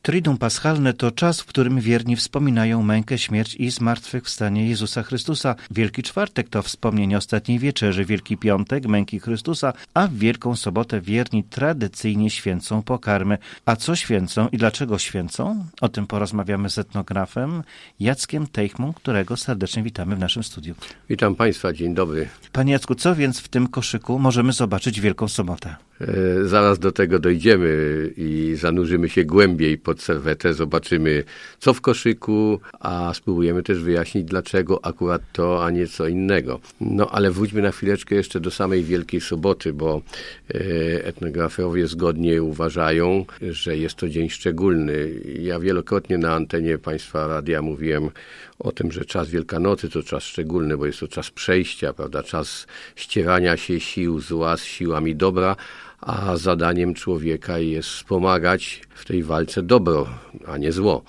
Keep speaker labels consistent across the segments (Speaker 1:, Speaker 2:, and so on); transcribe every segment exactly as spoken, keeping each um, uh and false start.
Speaker 1: Triduum Paschalne to czas, w którym wierni wspominają mękę, śmierć i zmartwychwstanie Jezusa Chrystusa. Wielki Czwartek to wspomnienie Ostatniej Wieczerzy, Wielki Piątek męki Chrystusa, a w Wielką Sobotę wierni tradycyjnie święcą pokarmy. A co święcą i dlaczego święcą? O tym porozmawiamy z etnografem Jackiem Teichmą, którego serdecznie witamy w naszym studiu.
Speaker 2: Witam Państwa, dzień dobry.
Speaker 1: Panie Jacku, co więc w tym koszyku możemy zobaczyć w Wielką Sobotę?
Speaker 2: E, zaraz do tego dojdziemy i zanurzymy się głębiej pod serwetę, zobaczymy co w koszyku, a spróbujemy też wyjaśnić, dlaczego akurat to, a nie co innego. No ale wróćmy na chwileczkę jeszcze do samej Wielkiej Soboty, bo e, etnografowie zgodnie uważają, że jest to dzień szczególny. Ja wielokrotnie na antenie Państwa radia mówiłem o tym, że czas Wielkanocy to czas szczególny, bo jest to czas przejścia, prawda, czas ścierania się sił zła z siłami dobra, a zadaniem człowieka jest wspomagać w tej walce dobro, a nie zło.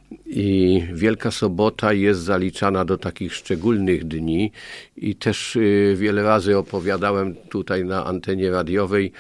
Speaker 2: I Wielka Sobota jest zaliczana do takich szczególnych dni i też wiele razy opowiadałem tutaj na antenie radiowej,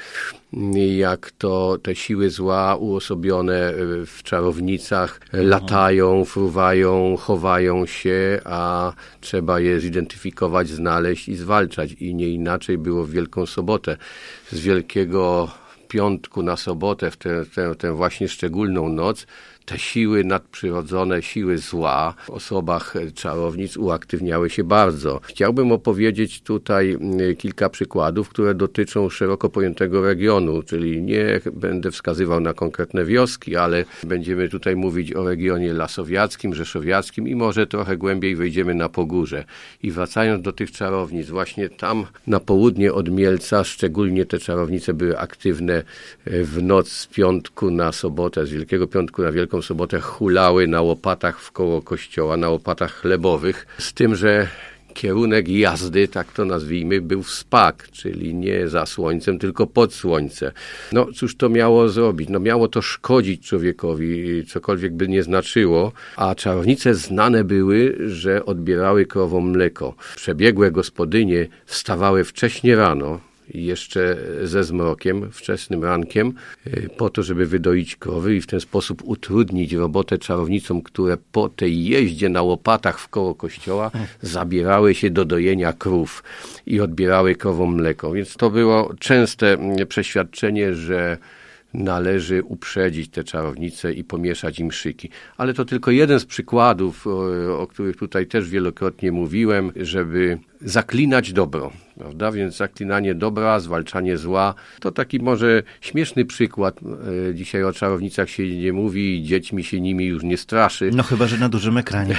Speaker 2: jak to te siły zła uosobione w czarownicach latają, fruwają, chowają się, a trzeba je zidentyfikować, znaleźć i zwalczać. I nie inaczej było w Wielką Sobotę. Z Wielkiego Piątku na Sobotę, w tę, tę, tę właśnie szczególną noc, te siły nadprzyrodzone, siły zła w osobach czarownic uaktywniały się bardzo. Chciałbym opowiedzieć tutaj kilka przykładów, które dotyczą szeroko pojętego regionu, czyli nie będę wskazywał na konkretne wioski, ale będziemy tutaj mówić o regionie lasowiackim, rzeszowiackim i może trochę głębiej wejdziemy na Pogórze. I wracając do tych czarownic, właśnie tam na południe od Mielca, szczególnie te czarownice były aktywne w noc z piątku na sobotę, z Wielkiego Piątku na Wielką Sobotę hulały na łopatach wkoło kościoła, na łopatach chlebowych, z tym, że kierunek jazdy, tak to nazwijmy, był wspak, czyli nie za słońcem, tylko pod słońce. No cóż to miało zrobić? No miało to szkodzić człowiekowi, cokolwiek by nie znaczyło, a czarownice znane były, że odbierały krowom mleko. Przebiegłe gospodynie wstawały wcześnie rano, jeszcze ze zmrokiem, wczesnym rankiem, po to, żeby wydoić krowy i w ten sposób utrudnić robotę czarownicom, które po tej jeździe na łopatach wkoło kościoła zabierały się do dojenia krów i odbierały krowom mleko. Więc to było częste przeświadczenie, że należy uprzedzić te czarownice i pomieszać im szyki. Ale to tylko jeden z przykładów, o, o których tutaj też wielokrotnie mówiłem, żeby zaklinać dobro, prawda? Więc zaklinanie dobra, zwalczanie zła, to taki może śmieszny przykład. Dzisiaj o czarownicach się nie mówi i dziećmi się nimi już nie straszy.
Speaker 1: No chyba, że na dużym ekranie.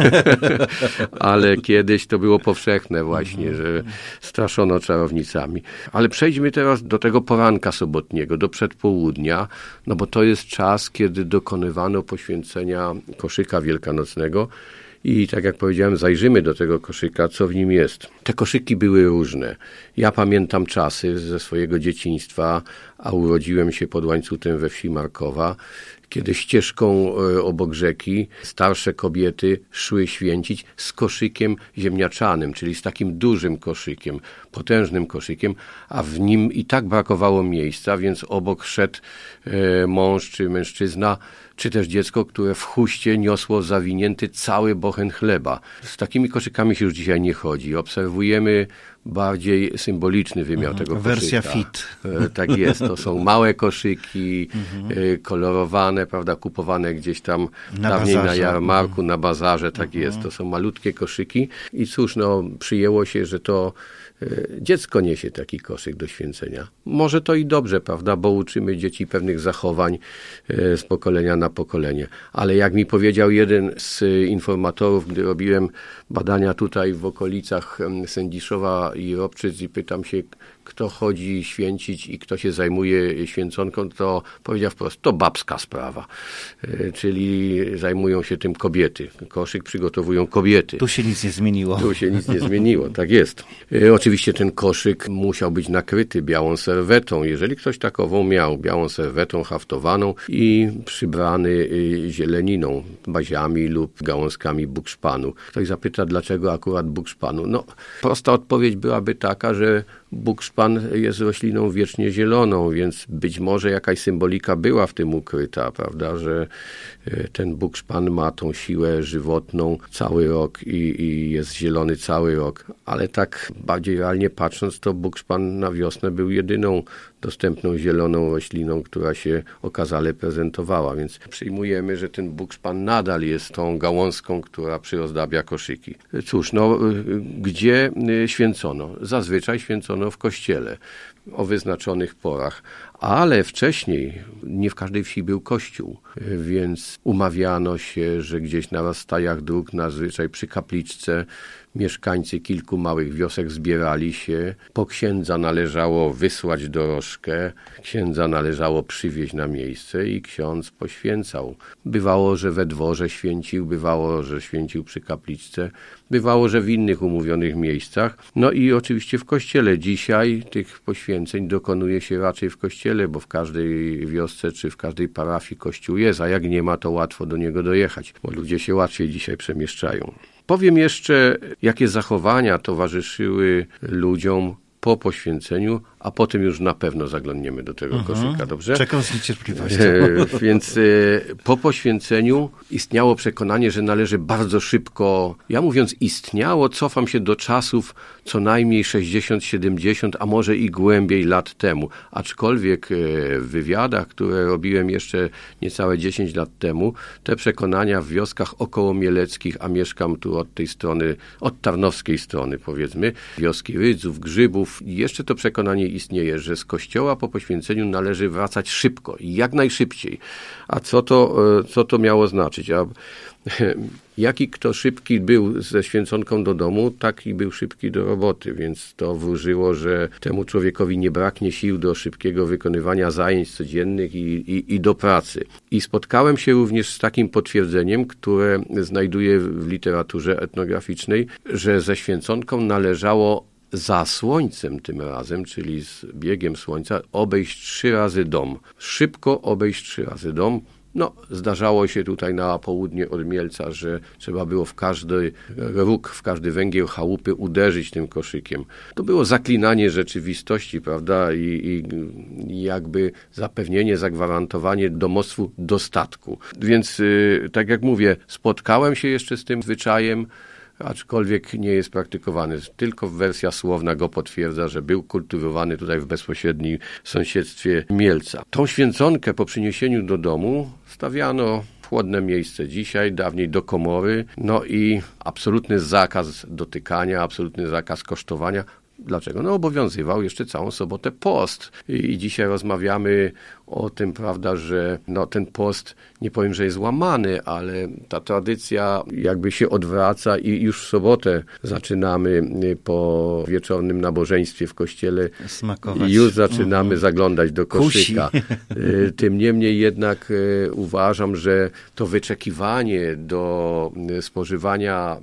Speaker 2: Ale kiedyś to było powszechne właśnie, że straszono czarownicami. Ale przejdźmy teraz do tego poranka sobotniego, do przedpołudnia, no bo to jest czas, kiedy dokonywano poświęcenia koszyka wielkanocnego. I tak jak powiedziałem, zajrzymy do tego koszyka, co w nim jest. Te koszyki były różne. Ja pamiętam czasy ze swojego dzieciństwa, a urodziłem się pod Łańcutem we wsi Markowa, kiedy ścieżką obok rzeki starsze kobiety szły święcić z koszykiem ziemniaczanym, czyli z takim dużym koszykiem, potężnym koszykiem, a w nim i tak brakowało miejsca, więc obok szedł mąż czy mężczyzna, czy też dziecko, które w chuście niosło zawinięty cały bochen chleba. Z takimi koszykami się już dzisiaj nie chodzi. Obserwujemy bardziej symboliczny wymiar mhm. tego koszyka.
Speaker 1: Wersja fit.
Speaker 2: E, tak jest. To są małe koszyki, mhm. e, kolorowane, prawda, kupowane gdzieś tam na dawniej bazarze. Na jarmarku, mhm. na bazarze. Tak mhm. jest. To są malutkie koszyki. I cóż, no, przyjęło się, że to dziecko niesie taki koszyk do święcenia. Może to i dobrze, prawda, bo uczymy dzieci pewnych zachowań z pokolenia na pokolenie. Ale jak mi powiedział jeden z informatorów, gdy robiłem badania tutaj w okolicach Sędziszowa i Robczyc i pytam się, kto chodzi święcić i kto się zajmuje święconką, to powiedział wprost, to babska sprawa. Czyli zajmują się tym kobiety. Koszyk przygotowują kobiety.
Speaker 1: Tu się nic nie zmieniło.
Speaker 2: Tu się nic nie zmieniło, tak jest. Oczywiście ten koszyk musiał być nakryty białą serwetą. Jeżeli ktoś takową miał, białą serwetą haftowaną i przybrany zieleniną, baziami lub gałązkami bukszpanu. Ktoś zapyta, dlaczego akurat bukszpanu? No, prosta odpowiedź byłaby taka, że bukszpan jest rośliną wiecznie zieloną, więc być może jakaś symbolika była w tym ukryta, prawda, że ten bukszpan ma tą siłę żywotną cały rok i, i jest zielony cały rok, ale tak bardziej realnie patrząc, to bukszpan na wiosnę był jedyną dostępną zieloną rośliną, która się okazale prezentowała, więc przyjmujemy, że ten bukszpan nadal jest tą gałązką, która przyozdabia koszyki. Cóż, no, gdzie święcono? Zazwyczaj święcono w kościele o wyznaczonych porach, ale wcześniej nie w każdej wsi był kościół, więc umawiano się, że gdzieś na rozstajach dróg, nazwyczaj przy kapliczce, mieszkańcy kilku małych wiosek zbierali się. Po księdza należało wysłać dorożkę, księdza należało przywieźć na miejsce i ksiądz poświęcał. Bywało, że we dworze święcił, bywało, że święcił przy kapliczce, bywało, że w innych umówionych miejscach. No i oczywiście w kościele. Dzisiaj tych poświęceń dokonuje się raczej w kościele, bo w każdej wiosce czy w każdej parafii kościół jest, a jak nie ma, to łatwo do niego dojechać, bo ludzie się łatwiej dzisiaj przemieszczają. Powiem jeszcze, jakie zachowania towarzyszyły ludziom po poświęceniu, a potem już na pewno zaglądniemy do tego mhm. koszyka, dobrze?
Speaker 1: Czekam z niecierpliwością.
Speaker 2: E, więc e, po poświęceniu istniało przekonanie, że należy bardzo szybko, ja mówiąc istniało, cofam się do czasów co najmniej sześćdziesiąt, siedemdziesiąt, a może i głębiej lat temu. Aczkolwiek e, w wywiadach, które robiłem jeszcze niecałe dziesięć lat temu, te przekonania w wioskach okołomieleckich, a mieszkam tu od tej strony, od tarnowskiej strony powiedzmy, wioski Rydzów, Grzybów, jeszcze to przekonanie istnieje, że z kościoła po poświęceniu należy wracać szybko i jak najszybciej. A co to, co to miało znaczyć? A jaki kto szybki był ze święconką do domu, taki był szybki do roboty, więc to wróżyło, że temu człowiekowi nie braknie sił do szybkiego wykonywania zajęć codziennych i, i, i do pracy. I spotkałem się również z takim potwierdzeniem, które znajduję w literaturze etnograficznej, że ze święconką należało za słońcem tym razem, czyli z biegiem słońca, obejść trzy razy dom. Szybko obejść trzy razy dom. No, zdarzało się tutaj na południe od Mielca, że trzeba było w każdy róg, w każdy węgiel chałupy uderzyć tym koszykiem. To było zaklinanie rzeczywistości, prawda, i, i jakby zapewnienie, zagwarantowanie domostwu dostatku. Więc, yy, tak jak mówię, spotkałem się jeszcze z tym zwyczajem, aczkolwiek nie jest praktykowany. Tylko wersja słowna go potwierdza, że był kultywowany tutaj w bezpośrednim sąsiedztwie Mielca. Tą święconkę po przyniesieniu do domu stawiano w chłodne miejsce dzisiaj, dawniej do komory, no i absolutny zakaz dotykania, absolutny zakaz kosztowania. Dlaczego? No obowiązywał jeszcze całą sobotę post. I dzisiaj rozmawiamy o tym, prawda, że no, ten post, nie powiem, że jest łamany, ale ta tradycja jakby się odwraca i już w sobotę zaczynamy po wieczornym nabożeństwie w kościele
Speaker 1: smakować.
Speaker 2: I już zaczynamy mm-hmm. zaglądać do koszyka.
Speaker 1: Kusi.
Speaker 2: Tym niemniej jednak uważam, że to wyczekiwanie do spożywania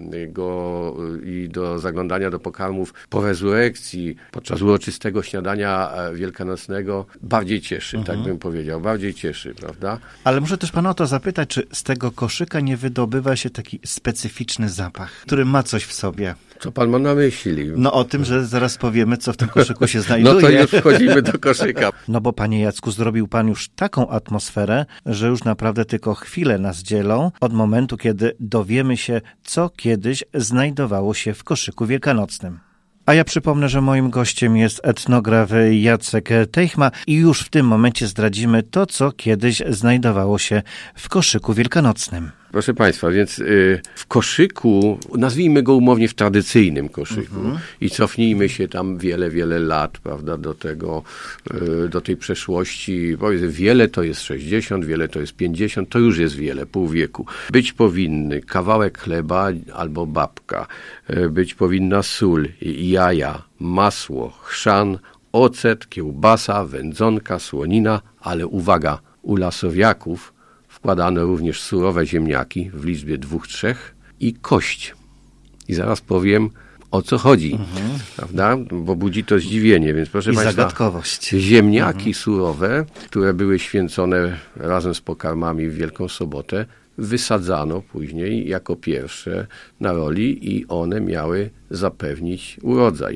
Speaker 2: go i do zaglądania do pokarmów po rezurekcji, podczas uroczystego śniadania wielkanocnego bardziej cieszy, mm-hmm. tak bym powiedział, bardziej cieszy, prawda?
Speaker 1: Ale muszę też pana o to zapytać, czy z tego koszyka nie wydobywa się taki specyficzny zapach, który ma coś w sobie?
Speaker 2: Co pan ma na myśli?
Speaker 1: No o tym, że zaraz powiemy, co w tym koszyku się znajduje.
Speaker 2: No to już wchodzimy do koszyka.
Speaker 1: No bo panie Jacku, zrobił pan już taką atmosferę, że już naprawdę tylko chwilę nas dzielą od momentu, kiedy dowiemy się, co kiedyś znajdowało się w koszyku wielkanocnym. A ja przypomnę, że moim gościem jest etnograf Jacek Teichma i już w tym momencie zdradzimy to, co kiedyś znajdowało się w koszyku wielkanocnym.
Speaker 2: Proszę państwa, więc y, w koszyku, nazwijmy go umownie w tradycyjnym koszyku mhm. i cofnijmy się tam wiele, wiele lat, prawda, do tego, y, do tej przeszłości. Powiedzmy, wiele to jest sześćdziesiąt, wiele to jest pięćdziesiąt, to już jest wiele, pół wieku. Być powinny kawałek chleba albo babka, y, być powinna sól, jaja, masło, chrzan, ocet, kiełbasa, wędzonka, słonina, ale uwaga, u lasowiaków wkładano również surowe ziemniaki w liczbie dwóch, trzech i kość. I zaraz powiem, o co chodzi, mhm. prawda? Bo budzi to zdziwienie, więc proszę
Speaker 1: I
Speaker 2: państwa,
Speaker 1: zagadkowość.
Speaker 2: Ziemniaki mhm. surowe, które były święcone razem z pokarmami w Wielką Sobotę, wysadzano później jako pierwsze na roli i one miały zapewnić urodzaj.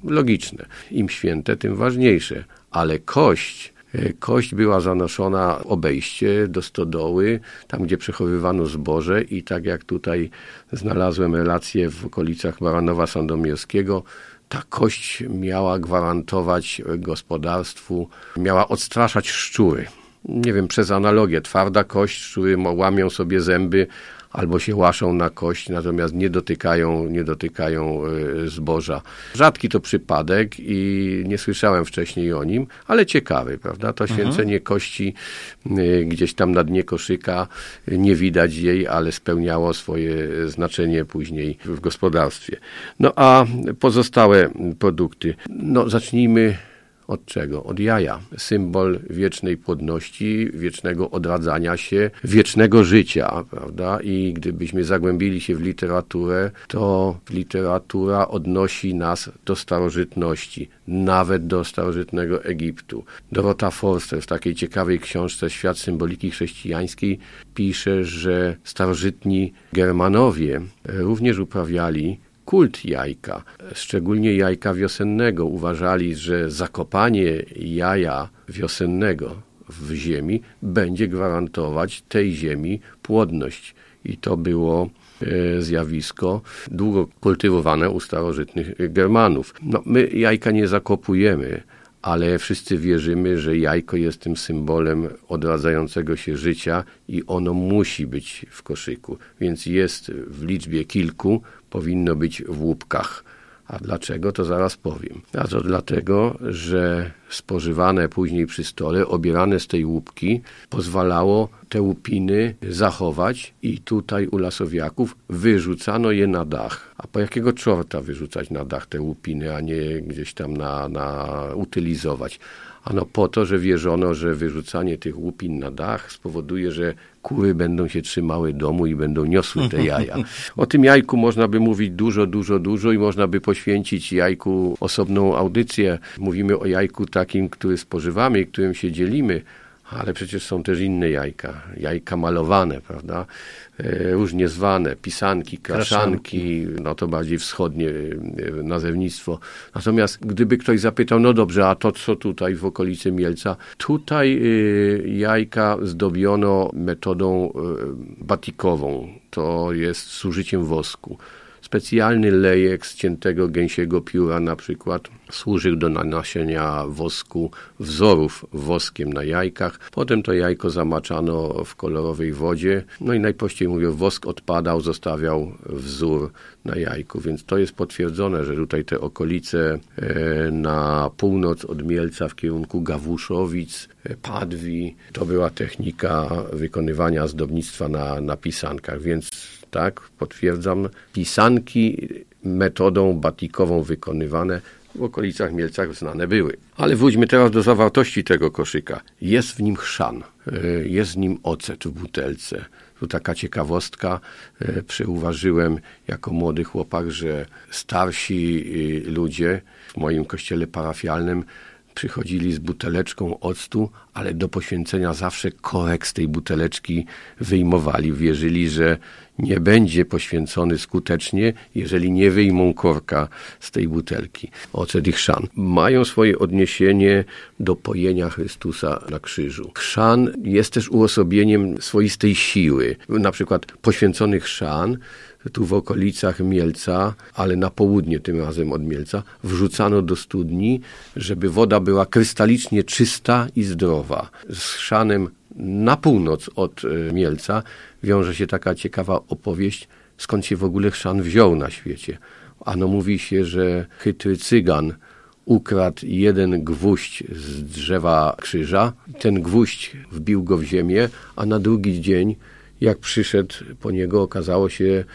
Speaker 2: logiczne. Im święte, tym ważniejsze. Ale kość, kość była zanoszona obejście do stodoły, tam gdzie przechowywano zboże i tak jak tutaj znalazłem relację w okolicach Baranowa Sandomierskiego, ta kość miała gwarantować gospodarstwu, miała odstraszać szczury. Nie wiem, przez analogię, twarda kość, szczury łamią sobie zęby albo się łaszą na kość, natomiast nie dotykają, nie dotykają zboża. Rzadki to przypadek i nie słyszałem wcześniej o nim, ale ciekawy, prawda? To święcenie mhm. kości gdzieś tam na dnie koszyka, nie widać jej, ale spełniało swoje znaczenie później w gospodarstwie. No a pozostałe produkty, no zacznijmy od czego? Od jaja. Symbol wiecznej płodności, wiecznego odradzania się, wiecznego życia, prawda? I gdybyśmy zagłębili się w literaturę, to literatura odnosi nas do starożytności, nawet do starożytnego Egiptu. Dorota Forster w takiej ciekawej książce Świat symboliki chrześcijańskiej pisze, że starożytni Germanowie również uprawiali kult jajka, szczególnie jajka wiosennego. Uważali, że zakopanie jaja wiosennego w ziemi będzie gwarantować tej ziemi płodność. I to było e, zjawisko długo kultywowane u starożytnych Germanów. No, my jajka nie zakopujemy, ale wszyscy wierzymy, że jajko jest tym symbolem odradzającego się życia i ono musi być w koszyku. Więc jest w liczbie kilku, powinno być w łupkach. A dlaczego, to zaraz powiem. A to dlatego, że spożywane później przy stole, obierane z tej łupki, pozwalało te łupiny zachować i tutaj u lasowiaków wyrzucano je na dach. A po jakiego czorta wyrzucać na dach te łupiny, a nie gdzieś tam na, na utylizować? Ano po to, że wierzono, że wyrzucanie tych łupin na dach spowoduje, że kury będą się trzymały domu i będą niosły te jaja. O tym jajku można by mówić dużo, dużo, dużo i można by poświęcić jajku osobną audycję. Mówimy o jajku takim, który spożywamy i którym się dzielimy, ale przecież są też inne jajka. Jajka malowane, prawda? E, różnie zwane, pisanki, kraszanki, no to bardziej wschodnie nazewnictwo. Natomiast gdyby ktoś zapytał, no dobrze, a to co tutaj w okolicy Mielca? Tutaj y, jajka zdobiono metodą y, batikową. To jest z użyciem wosku. Specjalny lejek z ciętego gęsiego pióra na przykład służył do nanoszenia wosku, wzorów woskiem na jajkach. Potem to jajko zamaczano w kolorowej wodzie. No i najprościej mówiąc, wosk odpadał, zostawiał wzór na jajku. Więc to jest potwierdzone, że tutaj te okolice e, na północ od Mielca w kierunku Gawłuszowic, e, Padwi, to była technika wykonywania zdobnictwa na, na pisankach. Więc tak, potwierdzam, pisanki metodą batikową wykonywane w okolicach Mielca znane były. Ale wróćmy teraz do zawartości tego koszyka. Jest w nim chrzan, jest w nim ocet w butelce. Tu taka ciekawostka, przyuważyłem jako młody chłopak, że starsi ludzie w moim kościele parafialnym przychodzili z buteleczką octu, ale do poświęcenia zawsze korek z tej buteleczki wyjmowali. Wierzyli, że nie będzie poświęcony skutecznie, jeżeli nie wyjmą korka z tej butelki. Ocet i chrzan mają swoje odniesienie do pojenia Chrystusa na krzyżu. Chrzan jest też uosobieniem swoistej siły. Na przykład poświęcony chrzan tu w okolicach Mielca, ale na południe tym razem od Mielca, wrzucano do studni, żeby woda była krystalicznie czysta i zdrowa. Z chrzanem na północ od Mielca wiąże się taka ciekawa opowieść, skąd się w ogóle chrzan wziął na świecie. Ano mówi się, że chytry cygan ukradł jeden gwóźdź z drzewa krzyża, ten gwóźdź wbił go w ziemię, a na drugi dzień, jak przyszedł po niego, okazało się,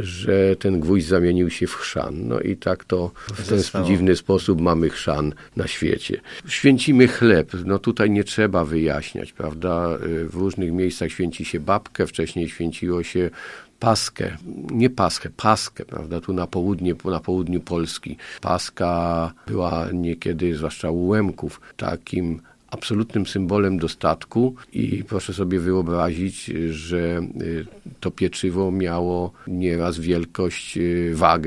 Speaker 2: że ten gwóźdź zamienił się w chrzan. No i tak to w ten dziwny sposób mamy chrzan na świecie. Święcimy chleb. No tutaj nie trzeba wyjaśniać, prawda? W różnych miejscach święci się babkę, wcześniej święciło się Paskę, nie Paschę, Paskę, prawda, tu na południe, na południu Polski. Paska była niekiedy, zwłaszcza u Łemków, takim absolutnym symbolem dostatku i proszę sobie wyobrazić, że to pieczywo miało nieraz wielkość, wagę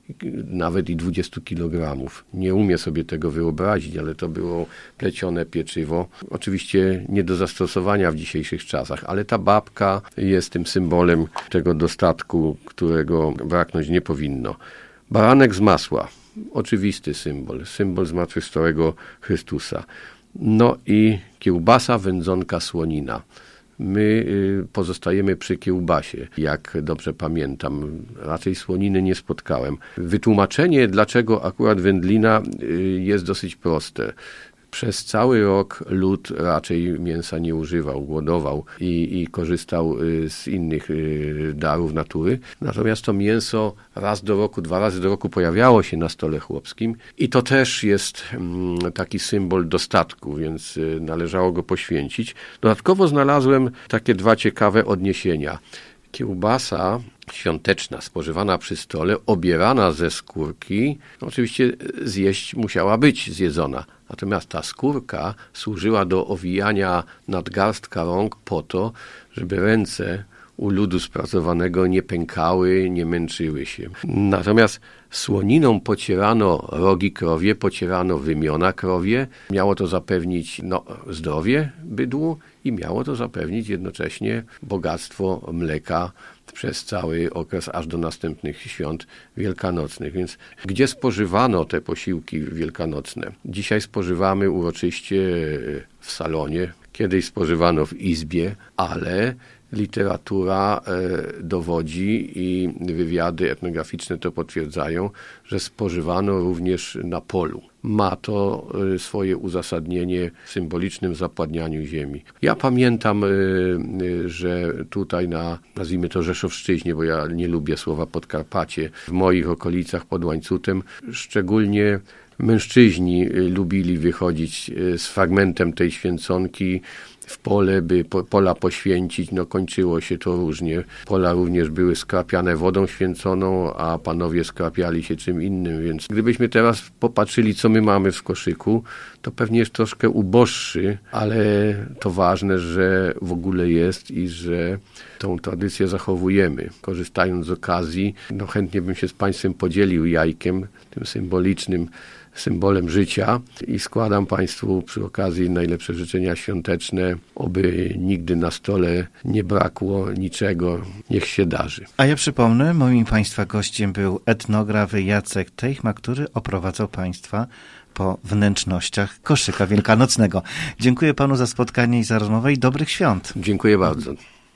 Speaker 2: nawet i dwudziestu kilogramów. Nie umiem sobie tego wyobrazić, ale to było plecione pieczywo. Oczywiście nie do zastosowania w dzisiejszych czasach, ale ta babka jest tym symbolem tego dostatku, którego braknąć nie powinno. Baranek z masła. Oczywisty symbol. Symbol zmartwychwstałego Chrystusa. No i kiełbasa, wędzonka, słonina. My pozostajemy przy kiełbasie, jak dobrze pamiętam. Raczej słoniny nie spotkałem. Wytłumaczenie, dlaczego akurat wędlina, jest dosyć proste. Przez cały rok lud raczej mięsa nie używał, głodował i, i korzystał z innych darów natury. Natomiast to mięso raz do roku, dwa razy do roku pojawiało się na stole chłopskim i to też jest taki symbol dostatku, więc należało go poświęcić. Dodatkowo znalazłem takie dwa ciekawe odniesienia. Kiełbasa świąteczna, spożywana przy stole, obierana ze skórki, oczywiście zjeść musiała być zjedzona. Natomiast ta skórka służyła do owijania nadgarstka rąk po to, żeby ręce u ludu spracowanego nie pękały, nie męczyły się. Natomiast słoniną pocierano rogi krowie, pocierano wymiona krowie. Miało to zapewnić no, zdrowie bydłu i miało to zapewnić jednocześnie bogactwo mleka przez cały okres aż do następnych świąt wielkanocnych. Więc gdzie spożywano te posiłki wielkanocne? Dzisiaj spożywamy uroczyście w salonie, kiedyś spożywano w izbie, ale literatura dowodzi i wywiady etnograficzne to potwierdzają, że spożywano również na polu. Ma to swoje uzasadnienie w symbolicznym zapładnianiu ziemi. Ja pamiętam, że tutaj na, nazwijmy to Rzeszowszczyźnie, bo ja nie lubię słowa Podkarpacie, w moich okolicach pod Łańcutem, szczególnie mężczyźni lubili wychodzić z fragmentem tej święconki w pole, by po, pola poświęcić. No kończyło się to różnie. Pola również były skrapiane wodą święconą, a panowie skrapiali się czym innym, więc gdybyśmy teraz popatrzyli, co my mamy w koszyku, to pewnie jest troszkę uboższy, ale to ważne, że w ogóle jest i że tą tradycję zachowujemy. Korzystając z okazji, no chętnie bym się z Państwem podzielił jajkiem, tym symbolicznym symbolem życia i składam Państwu przy okazji najlepsze życzenia świąteczne, oby nigdy na stole nie brakło niczego, niech się darzy.
Speaker 1: A ja przypomnę, moim Państwa gościem był etnograf Jacek Teichma, który oprowadzał Państwa po wnętrznościach koszyka wielkanocnego. Dziękuję Panu za spotkanie i za rozmowę i dobrych świąt.
Speaker 2: Dziękuję bardzo.